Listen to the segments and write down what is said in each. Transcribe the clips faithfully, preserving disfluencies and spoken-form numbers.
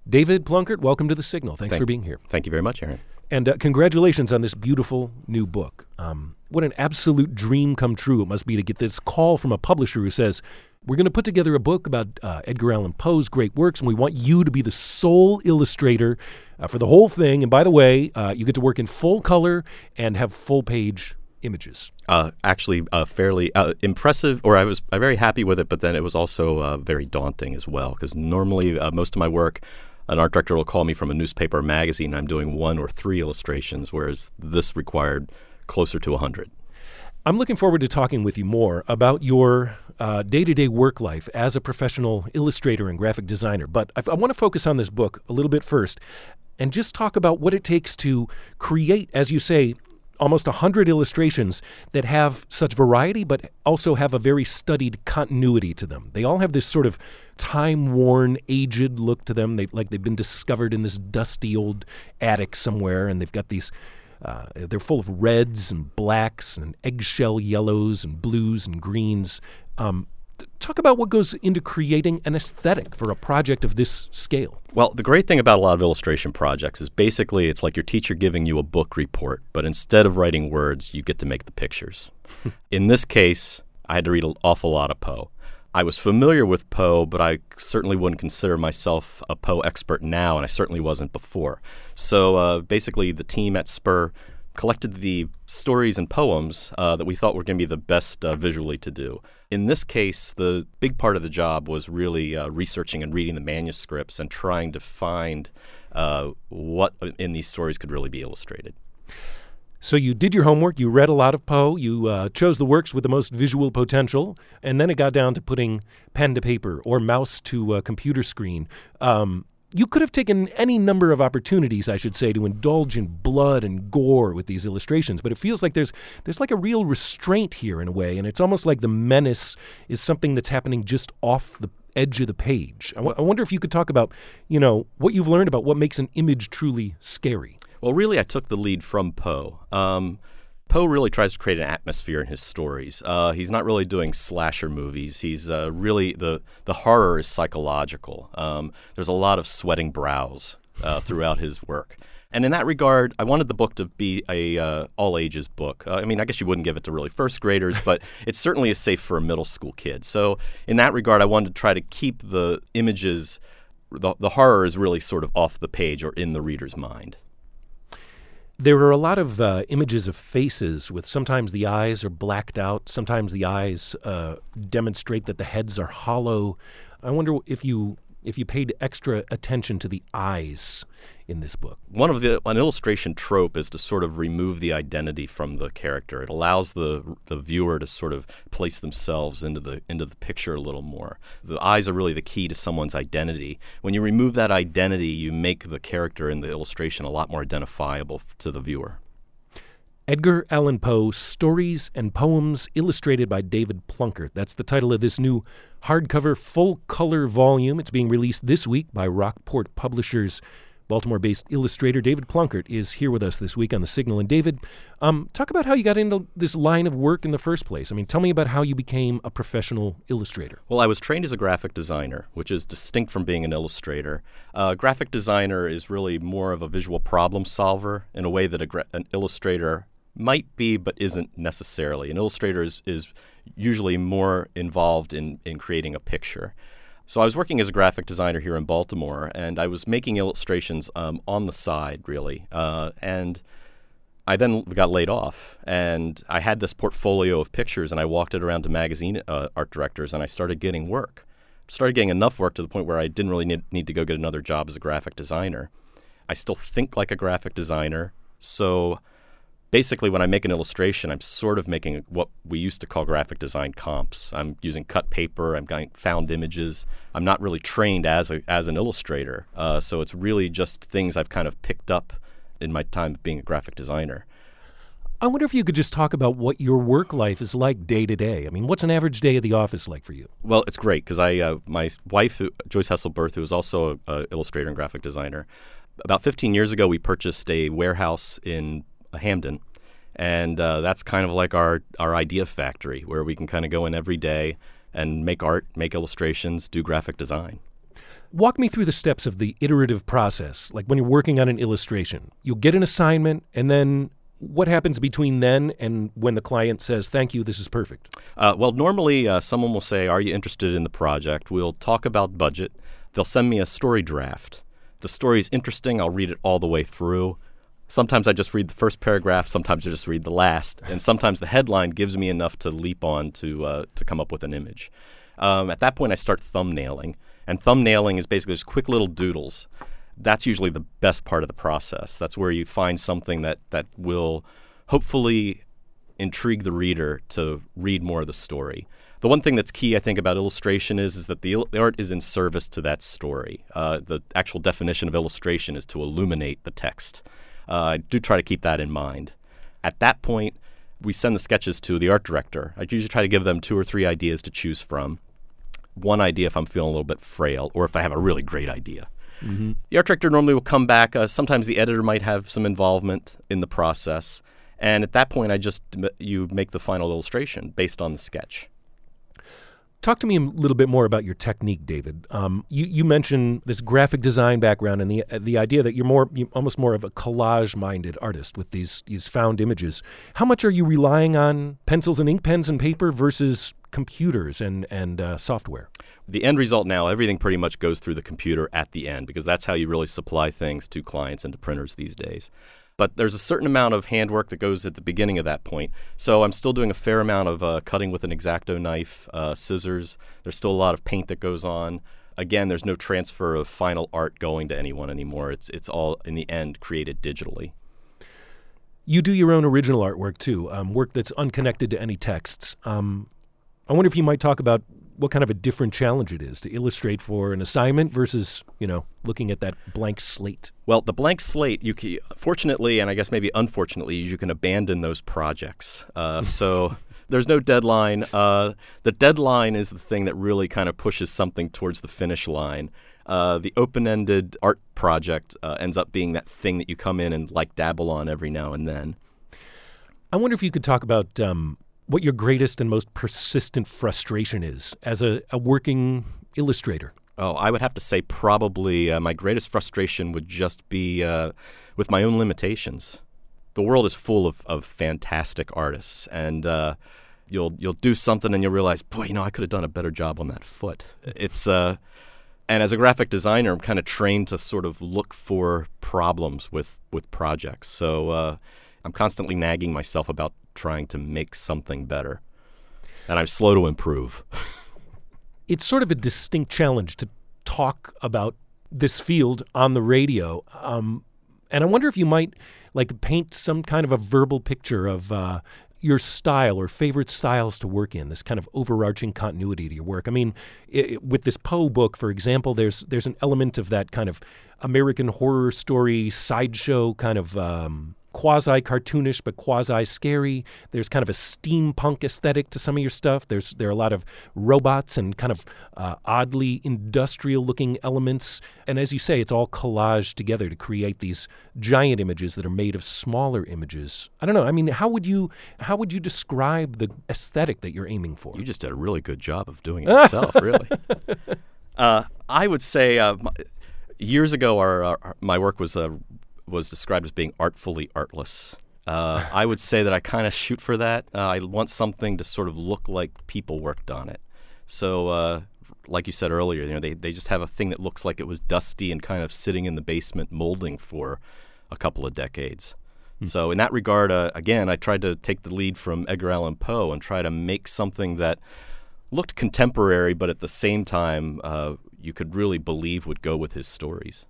David Plunkett, welcome to The Signal. Thanks Thank, for being here. Thank you very much, Aaron. And uh, congratulations on this beautiful new book. Um, what an absolute dream come true it must be to get this call from a publisher who says, we're going to put together a book about uh, Edgar Allan Poe's great works, and we want you to be the sole illustrator uh, for the whole thing. And by the way, uh, you get to work in full color and have full-page images. Uh, actually, uh, fairly uh, impressive, or I was uh, very happy with it, but then it was also uh, very daunting as well, because normally uh, most of my work, an art director will call me from a newspaper or magazine, and I'm doing one or three illustrations, whereas this required closer to a hundred. I'm looking forward to talking with you more about your uh, day-to-day work life as a professional illustrator and graphic designer. But I, I want to focus on this book a little bit first and just talk about what it takes to create, as you say, almost one hundred illustrations that have such variety but also have a very studied continuity to them. They all have this sort of time-worn, aged look to them, they, like they've been discovered in this dusty old attic somewhere, and they've got these Uh, they're full of reds and blacks and eggshell yellows and blues and greens. Um, th- talk about what goes into creating an aesthetic for a project of this scale. Well, the great thing about a lot of illustration projects is basically it's like your teacher giving you a book report, but instead of writing words, you get to make the pictures. In this case, I had to read an awful lot of Poe. I was familiar with Poe, but I certainly wouldn't consider myself a Poe expert now, and I certainly wasn't before. So uh, basically, the team at Spur collected the stories and poems uh, that we thought were going to be the best uh, visually to do. In this case, the big part of the job was really uh, researching and reading the manuscripts and trying to find uh, what in these stories could really be illustrated. So you did your homework, you read a lot of Poe, you uh, chose the works with the most visual potential, and then it got down to putting pen to paper or mouse to a computer screen. Um, you could have taken any number of opportunities, I should say, to indulge in blood and gore with these illustrations, but it feels like there's there's like a real restraint here in a way, and it's almost like the menace is something that's happening just off the edge of the page. I, w- I wonder if you could talk about, you know, what you've learned about what makes an image truly scary. Well, really, I took the lead from Poe. Um, Poe really tries to create an atmosphere in his stories. Uh, he's not really doing slasher movies. He's uh, really, the, the horror is psychological. Um, there's a lot of sweating brows uh, throughout his work. And in that regard, I wanted the book to be a uh, all-ages book. Uh, I mean, I guess you wouldn't give it to really first graders, but it certainly is safe for a middle school kid. So in that regard, I wanted to try to keep the images, the, the horror is really sort of off the page or in the reader's mind. There are a lot of uh, images of faces with sometimes the eyes are blacked out, sometimes the eyes uh, demonstrate that the heads are hollow. I wonder if you if you paid extra attention to the eyes in this book. One of the an illustration trope is to sort of remove the identity from the character. It allows the the viewer to sort of place themselves into the into the picture a little more. The eyes are really the key to someone's identity. When you remove that identity, you make the character in the illustration a lot more identifiable to the viewer. Edgar Allan Poe, Stories and Poems, illustrated by David Plunkett. That's the title of this new hardcover full-color volume. It's being released this week by Rockport Publishers. Baltimore-based illustrator David Plunkett is here with us this week on The Signal. And David, um, talk about how you got into this line of work in the first place. I mean, tell me about how you became a professional illustrator. Well, I was trained as a graphic designer, which is distinct from being an illustrator. A uh, graphic designer is really more of a visual problem solver in a way that a gra- an illustrator might be, but isn't necessarily. An illustrator is, is usually more involved in, in creating a picture. So I was working as a graphic designer here in Baltimore, and I was making illustrations um, on the side, really. Uh, and I then got laid off, and I had this portfolio of pictures, and I walked it around to magazine uh, art directors, and I started getting work. Started getting enough work to the point where I didn't really need, need to go get another job as a graphic designer. I still think like a graphic designer, so basically, when I make an illustration, I'm sort of making what we used to call graphic design comps. I'm using cut paper. I'm getting found images. I'm not really trained as a as an illustrator, uh, so it's really just things I've kind of picked up in my time of being a graphic designer. I wonder if you could just talk about what your work life is like day to day. I mean, what's an average day at the office like for you? Well, it's great because I uh, my wife, who, Joyce Hesselberth, who is also an illustrator and graphic designer, about fifteen years ago, we purchased a warehouse in Hamden, and uh, that's kind of like our, our idea factory where we can kind of go in every day and make art, make illustrations, do graphic design. Walk me through the steps of the iterative process, like when you're working on an illustration. You'll get an assignment, and then what happens between then and when the client says, thank you, this is perfect? Uh, well, normally uh, someone will say, are you interested in the project? We'll talk about budget. They'll send me a story draft. The story is interesting. I'll read it all the way through. Sometimes I just read the first paragraph. Sometimes I just read the last. And sometimes the headline gives me enough to leap on to uh, to come up with an image. Um, at that point, I start thumbnailing. And thumbnailing is basically just quick little doodles. That's usually the best part of the process. That's where you find something that, that will hopefully intrigue the reader to read more of the story. The one thing that's key, I think, about illustration is, is that the, the art is in service to that story. Uh, the actual definition of illustration is to illuminate the text. Uh, I do try to keep that in mind. At that point, we send the sketches to the art director. I usually try to give them two or three ideas to choose from. One idea if I'm feeling a little bit frail, or if I have a really great idea. Mm-hmm. The art director normally will come back. Uh, sometimes the editor might have some involvement in the process. And at that point, I just you make the final illustration based on the sketch. Talk to me a little bit more about your technique, David. Um, you, you mentioned this graphic design background and the uh, the idea that you're more you almost more of a collage-minded artist with these these found images. How much are you relying on pencils and ink pens and paper versus computers and and uh, software? The end result now, everything pretty much goes through the computer at the end, because that's how you really supply things to clients and to printers these days. But there's a certain amount of handwork that goes at the beginning of that point. So I'm still doing a fair amount of uh, cutting with an X-Acto knife, uh, scissors. There's still a lot of paint that goes on. Again, there's no transfer of final art going to anyone anymore. It's it's all, in the end, created digitally. You do your own original artwork, too, um, work that's unconnected to any texts. Um, I wonder if you might talk about what kind of a different challenge it is to illustrate for an assignment versus, you know, looking at that blank slate. Well, the blank slate, you can, fortunately, and I guess maybe unfortunately, you can abandon those projects. Uh, so there's no deadline. Uh, the deadline is the thing that really kind of pushes something towards the finish line. Uh, the open-ended art project uh, ends up being that thing that you come in and like dabble on every now and then. I wonder if you could talk about um, what your greatest and most persistent frustration is as a, a working illustrator. Oh, I would have to say probably uh, my greatest frustration would just be uh, with my own limitations. The world is full of, of fantastic artists, and uh, you'll you'll do something and you'll realize, boy, you know, I could have done a better job on that foot. It's uh, and as a graphic designer, I'm kind of trained to sort of look for problems with with projects. So uh, I'm constantly nagging myself about trying to make something better, and I'm slow to improve. It's sort of a distinct challenge to talk about this field on the radio, um, and I wonder if you might like paint some kind of a verbal picture of uh, your style or favorite styles to work in, this kind of overarching continuity to your work. I mean, it, with this Poe book, for example, there's there's an element of that kind of American Horror Story sideshow kind of um, quasi-cartoonish but quasi-scary. There's kind of a steampunk aesthetic to some of your stuff. There's there are a lot of robots and kind of uh, oddly industrial-looking elements. And as you say, it's all collaged together to create these giant images that are made of smaller images. I don't know. I mean, how would you how would you describe the aesthetic that you're aiming for? You just did a really good job of doing it yourself, really. Uh, I would say uh, my, years ago, our, our my work was uh, was described as being artfully artless. Uh, I would say that I kind of shoot for that. Uh, I want something to sort of look like people worked on it. So, uh, like you said earlier, you know, they, they just have a thing that looks like it was dusty and kind of sitting in the basement molding for a couple of decades. Hmm. So in that regard, uh, again, I tried to take the lead from Edgar Allan Poe and try to make something that looked contemporary, but at the same time, uh, you could really believe would go with his stories.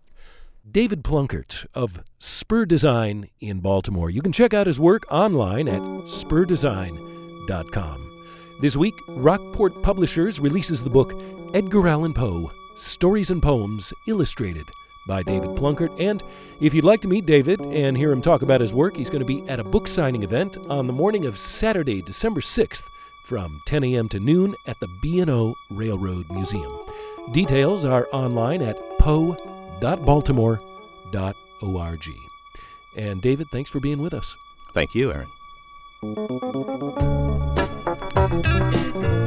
David Plunkett of Spur Design in Baltimore. You can check out his work online at spur design dot com. This week, Rockport Publishers releases the book Edgar Allan Poe, Stories and Poems Illustrated by David Plunkett. And if you'd like to meet David and hear him talk about his work, he's going to be at a book signing event on the morning of Saturday, December sixth from ten a.m. to noon at the B and O Railroad Museum. Details are online at poe dot baltimore dot org. And David, thanks for being with us. Thank you, Aaron.